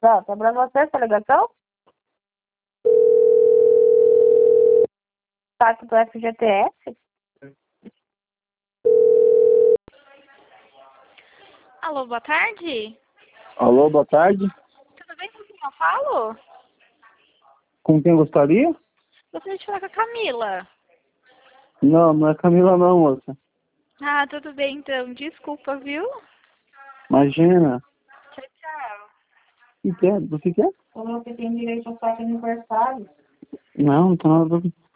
Tá, tá pra você essa ligação? Tato do FGTS? Alô, boa tarde. Alô, boa tarde. Tudo bem com quem eu falo? Com quem gostaria? Gostaria de falar com a Camila. Não, não é Camila não, moça. Ah, tudo bem então. Desculpa, viu? Imagina. Tchau, tchau. O que é? Você quer? Falou que tem direito ao saque aniversário. Não, não tem nada a ver.